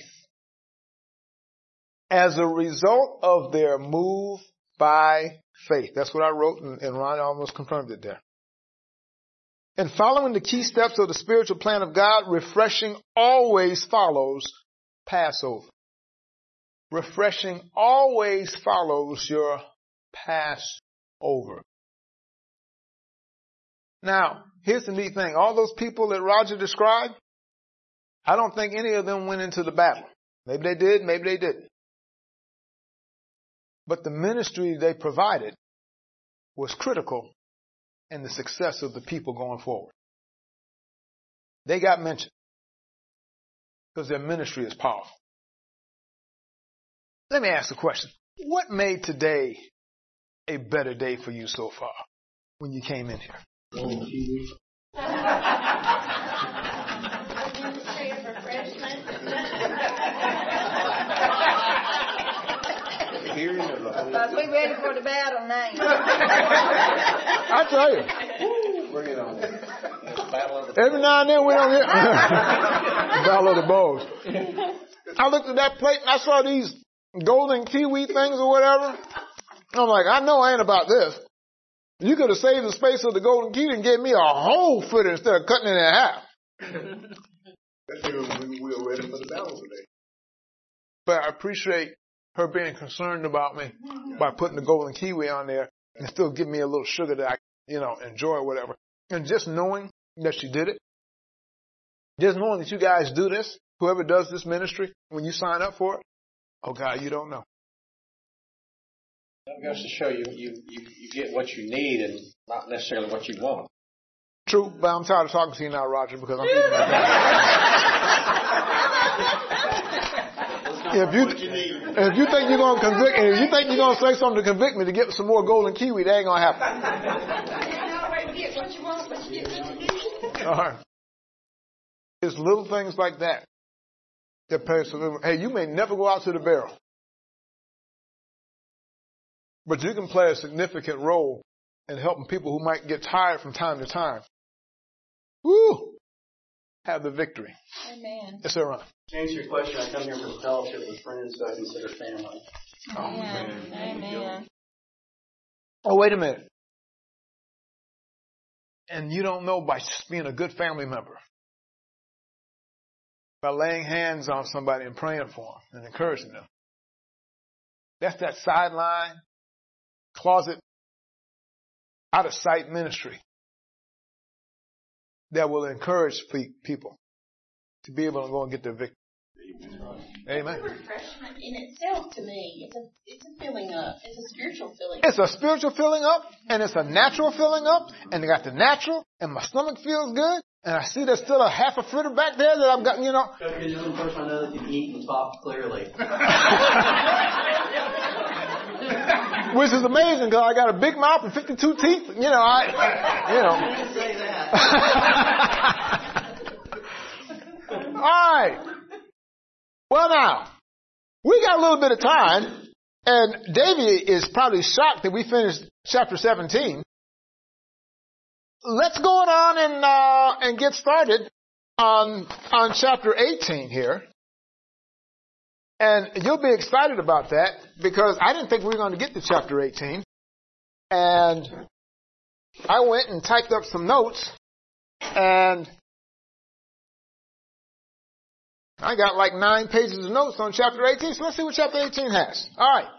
As a result of their move by faith. That's what I wrote, and, and Ron almost confirmed it there. And following the key steps of the spiritual plan of God, refreshing always follows Passover. Refreshing always follows your Passover. Now, here's the neat thing. All those people that Roger described, I don't think any of them went into the battle. Maybe they did, maybe they didn't. But the ministry they provided was critical in the success of the people going forward. They got mentioned because their ministry is powerful. Let me ask a question. What made today a better day for you so far when you came in here? Because we ready for the battle now. I tell you. Bring it on. Battle of the Every now and then we don't hear Battle of the Bows. I looked at that plate and I saw these golden kiwi things or whatever. I'm like, I know I ain't about this. You could have saved the space of the golden kiwi and gave me a whole footer instead of cutting it in half. That's when we were ready for the battle today. But I appreciate her being concerned about me by putting the golden kiwi on there and still give me a little sugar that I, you know, enjoy or whatever. And just knowing that she did it, just knowing that you guys do this, whoever does this ministry, when you sign up for it, oh God, you don't know. That goes to show you, you, you, you get what you need and not necessarily what you want. True, but I'm tired of talking to you now, Roger, because I'm thinking about that. If you, if you think you're going to convict, if you think you're going to say something to convict me to get some more golden kiwi, that ain't going to happen. All right. It's little things like that that pay some. Hey, you may never go out to the barrel, but you can play a significant role in helping people who might get tired from time to time. Woo! Have the victory. Amen. Yes, sir, Ron. To answer your question, I come here for fellowship with friends who I consider family. Amen. Amen. Oh, wait a minute. And you don't know by just being a good family member, by laying hands on somebody and praying for them and encouraging them. That's that sideline, closet, out of sight ministry that will encourage people to be able to go and get their victory. Amen. It's a refreshment in itself to me. It's a it's a filling up. It's a spiritual filling up. It's a spiritual filling up, and it's a natural filling up, and I got the natural, and my stomach feels good, and I see there's still a half a fritter back there that I've got, you know. Because you're the only person I know that can eat and talk clearly. Which is amazing because I got a big mouth and fifty-two teeth. You know, I, you know. You didn't say that. All right. Well, now, we got a little bit of time, and Davey is probably shocked that we finished chapter seventeen. Let's go on and uh, and get started on on chapter eighteen here. And you'll be excited about that because I didn't think we were going to get to chapter eighteen. And I went and typed up some notes, and I got like nine pages of notes on chapter eighteen, so let's see what chapter eighteen has. All right.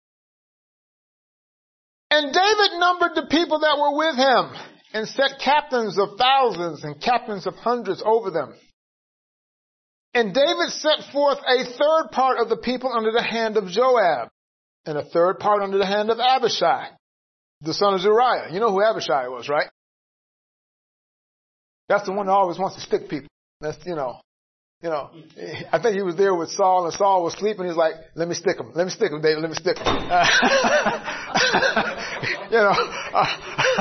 And David numbered the people that were with him and set captains of thousands and captains of hundreds over them. And David set forth a third part of the people under the hand of Joab, and a third part under the hand of Abishai, the son of Zeruiah. You know who Abishai was, right? That's the one that always wants to stick people. That's, you know, you know, I think he was there with Saul, and Saul was sleeping. He's like, let me stick him. Let me stick him, David. Let me stick him. Uh, you know, uh,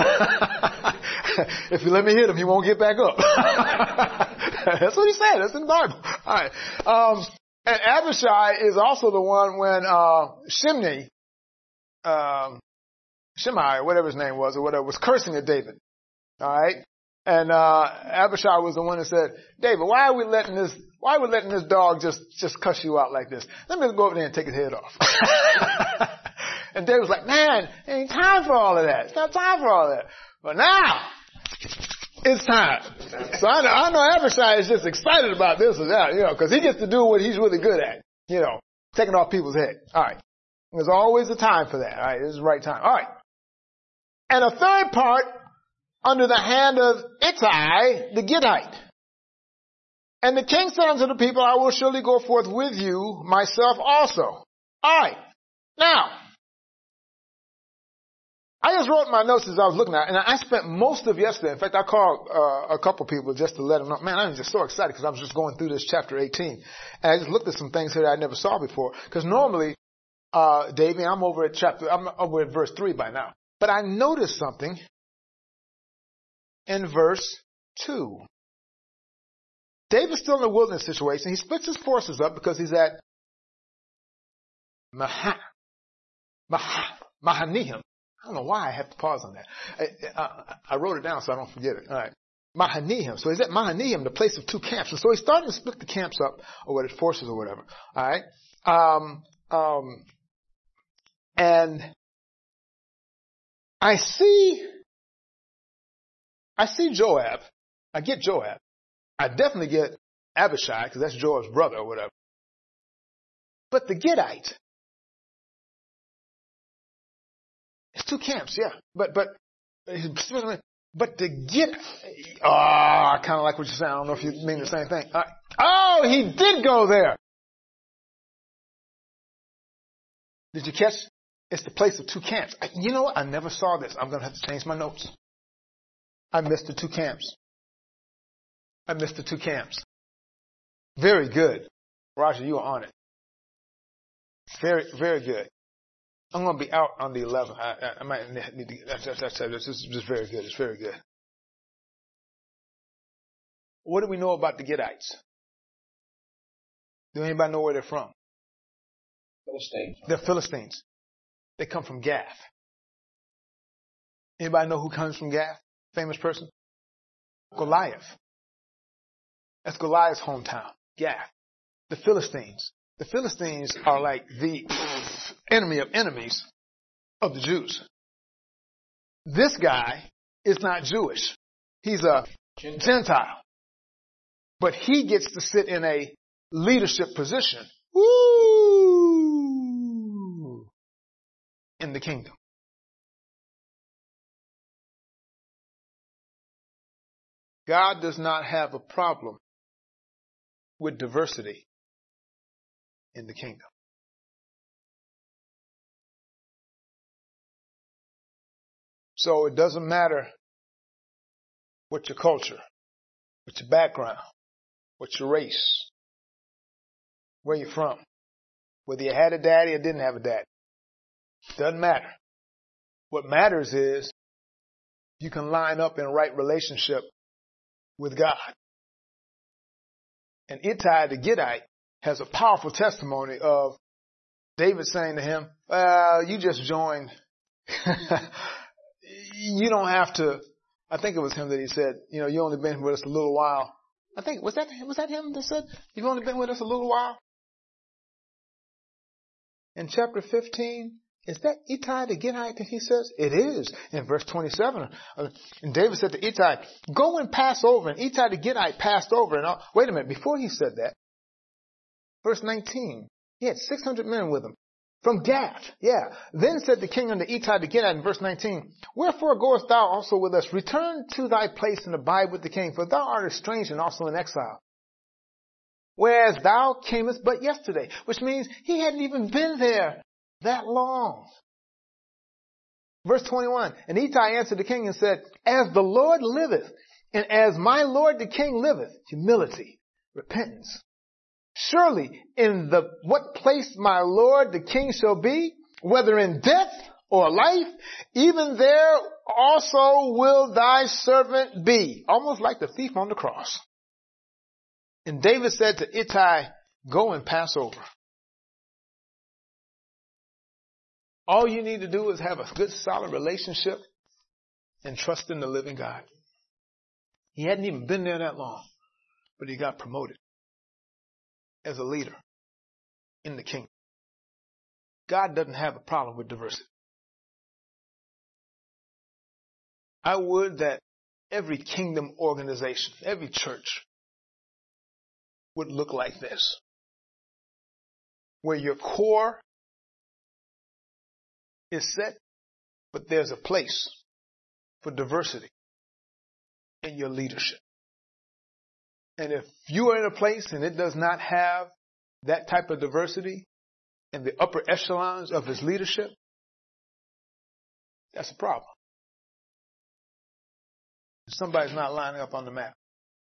if you let me hit him, he won't get back up. That's what he said. That's in the Bible. All right. Um, and Abishai is also the one when uh, Shimei, um, Shimei, or whatever his name was, or whatever, was cursing at David. All right. And uh, Abishai was the one that said, David, why are we letting this, why are we letting this dog just, just cuss you out like this? Let me go over there and take his head off. And David was like, man, it ain't time for all of that. It's not time for all of that. But now, it's time. So I know, I know Abishai is just excited about this or that, you know, because he gets to do what he's really good at, you know, taking off people's head. All right. There's always a time for that. All right. This is the right time. All right. And a third part under the hand of Ittai the Gittite. And the king said unto the people, I will surely go forth with you myself also. All right. Now, I just wrote my notes as I was looking at it, and I spent most of yesterday. In fact, I called uh, a couple people just to let them know. Man, I was just so excited because I was just going through this chapter eighteen. And I just looked at some things here that I never saw before. Because normally, uh, Davey, I'm over at chapter, I'm over at verse three by now. But I noticed something in verse two. David's still in a wilderness situation. He splits his forces up because he's at Mah- Mah- Mahanaim. I don't know why I have to pause on that. I, I, I wrote it down so I don't forget it. All right. Mahanaim. So he's at Mahanaim, the place of two camps. And so he started to split the camps up, or what his forces or whatever. All right. Um, um, and I see, I see Joab. I get Joab. I definitely get Abishai, because that's Joab's brother or whatever. But the Gittite, it's two camps, yeah. But, but, but the Gittite, oh, I kind of like what you're saying. I don't know if you mean the same thing. Uh, oh, he did go there. Did you catch? It's the place of two camps. I, you know what? I never saw this. I'm going to have to change my notes. I missed the two camps. I missed the two camps. Very good. Roger, you are on it. Very, very good. I'm going to be out on the eleventh. I, I, I might need to, that's, that's, that's, that's just very good. It's very good. What do we know about the Gittites? Do anybody know where they're from? Philistines. They're Philistines. They come from Gath. Anybody know who comes from Gath? Famous person? Goliath. That's Goliath's hometown. Gath. The Philistines. The Philistines are like the enemy of enemies of the Jews. This guy is not Jewish. He's a Gentile. But he gets to sit in a leadership position. Woo! In the kingdom. God does not have a problem with diversity in the kingdom. So it doesn't matter what your culture, what your background, what your race, where you're from, whether you had a daddy or didn't have a daddy. Doesn't matter. What matters is you can line up in right relationship with God. And Ittai the Gittite has a powerful testimony of David saying to him, well, you just joined. You don't have to. I think it was him that he said, you know, you only been with us a little while. I think, was that, was that him that said, you've only been with us a little while? In chapter fifteen, is that Ittai the Gittite that he says? It is. In verse twenty-seven, uh, and David said to Ittai, go and pass over. And Ittai the Gittite passed over. And uh, wait a minute, before he said that, verse nineteen, he had six hundred men with him. From Gath, yeah. Then said the king unto Ittai the Gittite in verse nineteen, wherefore goest thou also with us? Return to thy place and abide with the king, for thou art a stranger and also in exile. Whereas thou camest but yesterday, which means he hadn't even been there that long. Verse twenty-one, and Ittai answered the king and said, as the Lord liveth, and as my Lord the king liveth, humility, repentance. Surely in the what place my Lord the king shall be, whether in death or life, even there also will thy servant be. Almost like the thief on the cross. And David said to Ittai, go and pass over. All you need to do is have a good solid relationship and trust in the living God. He hadn't even been there that long, but he got promoted as a leader in the kingdom. God doesn't have a problem with diversity. I would that every kingdom organization, every church would look like this, where your core is set, but there's a place for diversity in your leadership. And if you are in a place and it does not have that type of diversity in the upper echelons of its leadership, that's a problem. Somebody's not lining up on the map.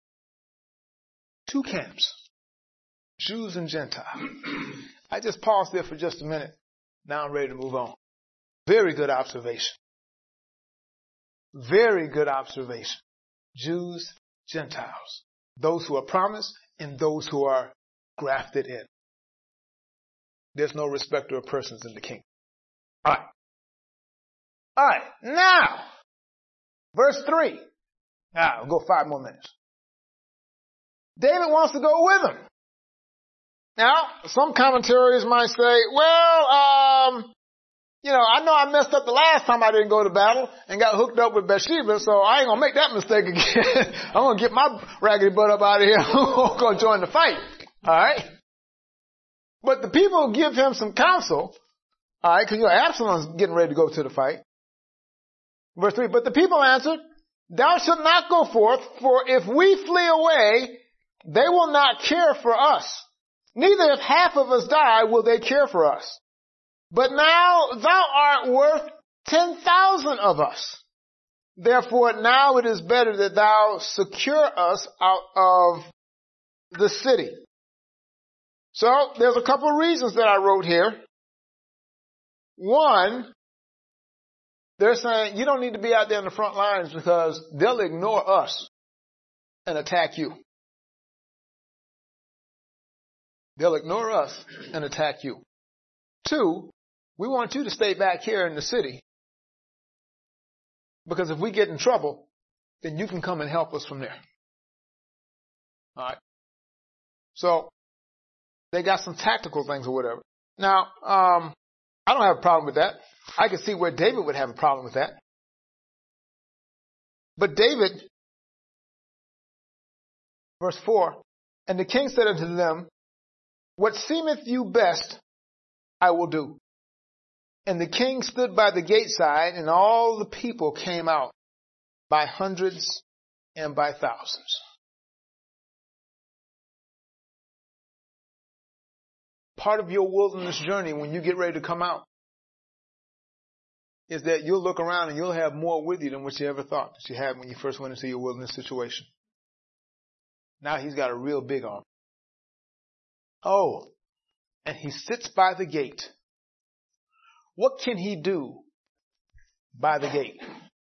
Two camps, Jews and Gentiles. I just paused there for just a minute. Now I'm ready to move on. Very good observation. Very good observation. Jews, Gentiles. Those who are promised and those who are grafted in. There's no respecter of persons in the kingdom. All right. All right. Now, verse three. Ah, we'll go five more minutes. David wants to go with him. Now, some commentaries might say, well, um, you know, I know I messed up the last time I didn't go to battle and got hooked up with Bathsheba, so I ain't gonna make that mistake again. I'm gonna get my raggedy butt up out of here. I'm gonna join the fight. Alright? But the people give him some counsel. Alright, cause you know, Absalom's getting ready to go to the fight. Verse three, but the people answered, thou shalt not go forth, for if we flee away, they will not care for us. Neither if half of us die will they care for us. But now thou art worth ten thousand of us. Therefore now it is better that thou secure us out of the city. So there's a couple of reasons that I wrote here. One, they're saying you don't need to be out there in the front lines because they'll ignore us and attack you. They'll ignore us and attack you. Two, we want you to stay back here in the city because if we get in trouble, then you can come and help us from there. All right. So they got some tactical things or whatever. Now, um, I don't have a problem with that. I can see where David would have a problem with that. But David, verse four, and the king said unto them, what seemeth you best, I will do. And the king stood by the gate side, and all the people came out by hundreds and by thousands. Part of your wilderness journey when you get ready to come out is that you'll look around and you'll have more with you than what you ever thought that you had when you first went into your wilderness situation. Now he's got a real big arm. Oh, and he sits by the gate. What can he do by the gate?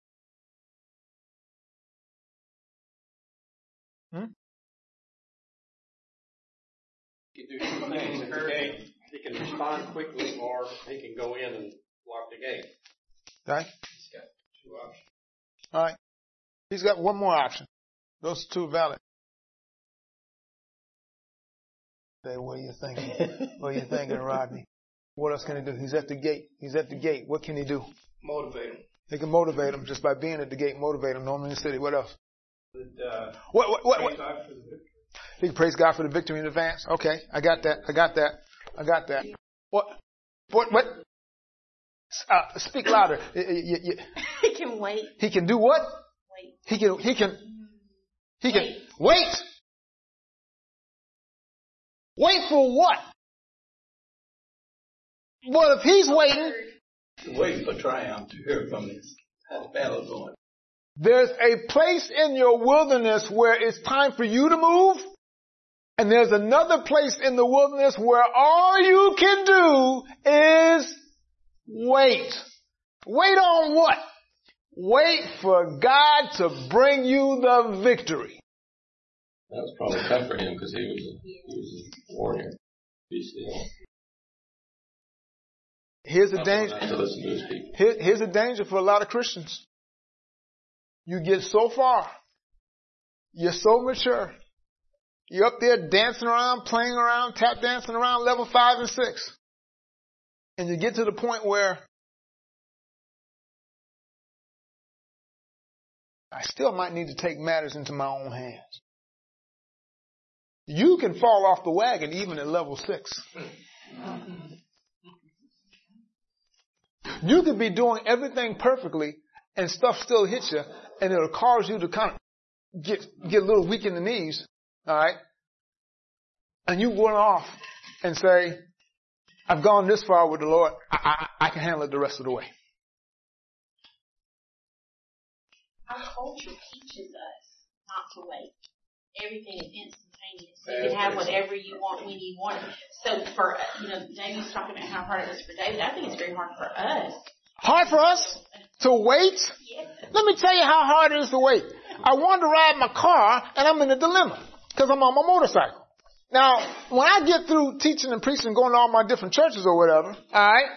Hmm? He can do two things at the gate. He can respond quickly, or he can go in and lock the gate. Right? He's got two options. All right. He's got one more option. Those two are valid. Say, what are you thinking? What are you thinking, Rodney? What else can he do? He's at the gate. He's at the gate. What can he do? Motivate him. He can motivate him just by being at the gate. Motivate him. Normally in the city. What else? But, uh, what? What? What? what? God for the victory. He can praise God for the victory in advance. Okay, I got that. I got that. I got that. What? What? What? Uh, speak louder. He can wait. He can do what? Wait. He can. He can. He can wait. Wait. Wait for what? Well, if he's waiting, waiting for triumph to hear from this. How the battle's going. There's a place in your wilderness where it's time for you to move, and there's another place in the wilderness where all you can do is wait. Wait on what? Wait for God to bring you the victory. That was probably tough for him because he was a, he was a warrior. Be still. Here's the danger. To listen to his people. Here, here's the danger for a lot of Christians. You get so far. You're so mature. You're up there dancing around, playing around, tap dancing around level five and six. And you get to the point where I still might need to take matters into my own hands. You can fall off the wagon even at level six. You could be doing everything perfectly and stuff still hits you and it'll cause you to kind of get, get a little weak in the knees. All right. And you run off and say, I've gone this far with the Lord. I, I, I can handle it the rest of the way. Our culture teaches us not to wait. Everything is instantaneous. You can have whatever you want when you want it. So for, you know, David's talking about how hard it is for David. I think it's very hard for us. Hard for us to wait? Yes. Let me tell you how hard it is to wait. I wanted to ride my car and I'm in a dilemma because I'm on my motorcycle. Now, when I get through teaching and preaching and going to all my different churches or whatever, alright,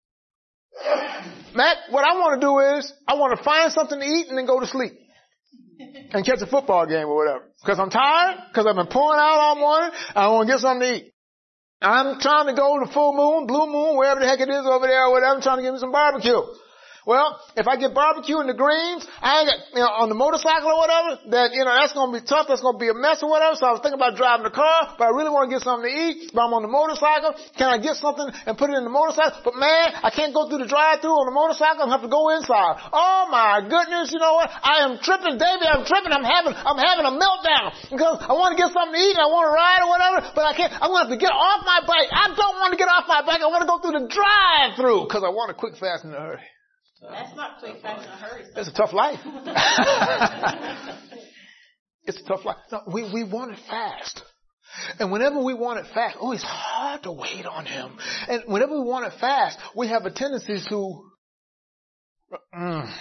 Matt, what I want to do is I want to find something to eat and then go to sleep. and catch a football game or whatever. Because I'm tired, because I've been pouring out all morning, I want to get something to eat. I'm trying to go to full moon, blue moon, wherever the heck it is over there or whatever, I'm trying to get me some barbecue. Well, if I get barbecue in the greens, I ain't got, you know, on the motorcycle or whatever, that, you know, that's going to be tough, that's going to be a mess or whatever, so I was thinking about driving the car, but I really want to get something to eat, but I'm on the motorcycle, can I get something and put it in the motorcycle? But man, I can't go through the drive-thru on the motorcycle, I have to go inside. Oh my goodness, you know what? I am tripping, Davey, I'm tripping, I'm having, I'm having a meltdown, because I want to get something to eat and I want to ride or whatever, but I can't, I'm going to have to get off my bike. I don't want to get off my bike, I want to go through the drive-thru, because I want a quick, fast, and a hurry. That's not quick, fast, and a hurry. It's a tough life. It's a tough life. No, we, we want it fast. And whenever we want it fast, oh, it's hard to wait on him. And whenever we want it fast, we have a tendency to... Mm.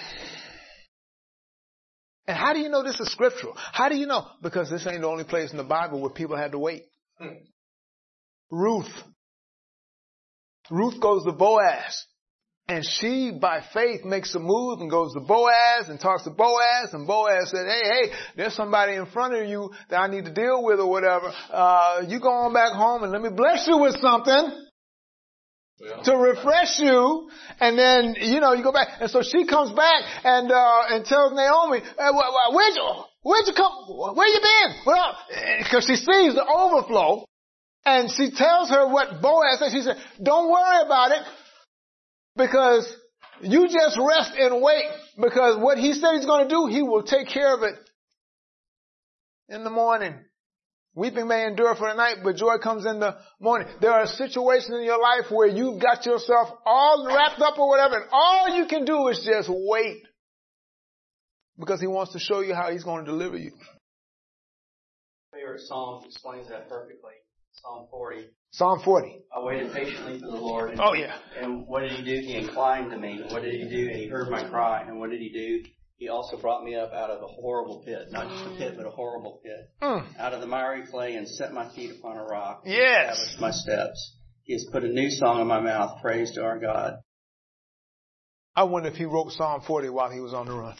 And how do you know this is scriptural? How do you know? Because this ain't the only place in the Bible where people had to wait. Ruth. Ruth goes to Boaz. And she, by faith, makes a move and goes to Boaz and talks to Boaz. And Boaz said, hey, hey, there's somebody in front of you that I need to deal with or whatever. Uh, you go on back home and let me bless you with something yeah. to refresh you. And then, you know, you go back. And so she comes back and, uh, and tells Naomi, hey, where'd you, where'd you come, where you been? Well, because she sees the overflow. And she tells her what Boaz said. She said, don't worry about it. Because you just rest and wait, because what he said he's going to do, he will take care of it in the morning. Weeping may endure for the night, but joy comes in the morning. There are situations in your life where you've got yourself all wrapped up or whatever, and all you can do is just wait, because he wants to show you how he's going to deliver you. My favorite psalm explains that perfectly. Psalm forty. Psalm forty. I waited patiently for the Lord. And, oh, yeah. And what did he do? He inclined to me. And what did he do? And he heard my cry. And what did he do? He also brought me up out of a horrible pit. Not just a pit, but a horrible pit. Mm. Out of the miry clay and set my feet upon a rock. Yes. Established my steps. He has put a new song in my mouth. Praise to our God. I wonder if he wrote Psalm forty while he was on the run.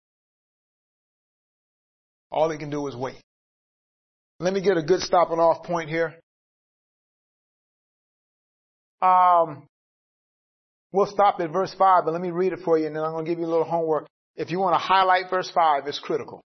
All he can do is wait. Let me get a good stopping off point here. Um, we'll stop at verse five, but let me read it for you, and then I'm going to give you a little homework. If you want to highlight verse five, it's critical.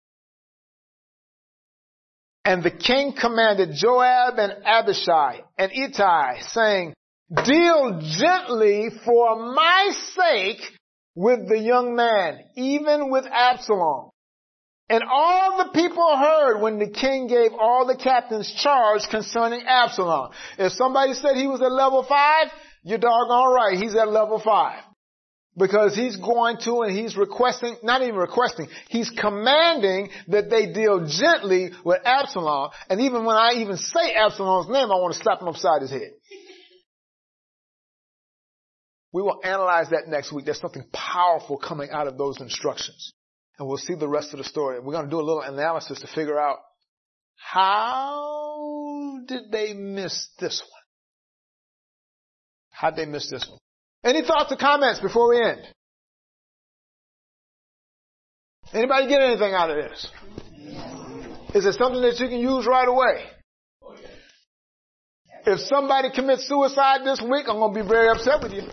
And the king commanded Joab and Abishai and Ittai, saying, deal gently for my sake with the young man, even with Absalom. And all the people heard when the king gave all the captains charge concerning Absalom. If somebody said he was at level five, you're doggone right, he's at level five. Because he's going to and he's requesting, not even requesting, he's commanding that they deal gently with Absalom. And even when I even say Absalom's name, I want to slap him upside his head. We will analyze that next week. There's something powerful coming out of those instructions. And we'll see the rest of the story. We're going to do a little analysis to figure out how did they miss this one? How did they miss this one? Any thoughts or comments before we end? Anybody get anything out of this? Is it something that you can use right away? If somebody commits suicide this week, I'm going to be very upset with you.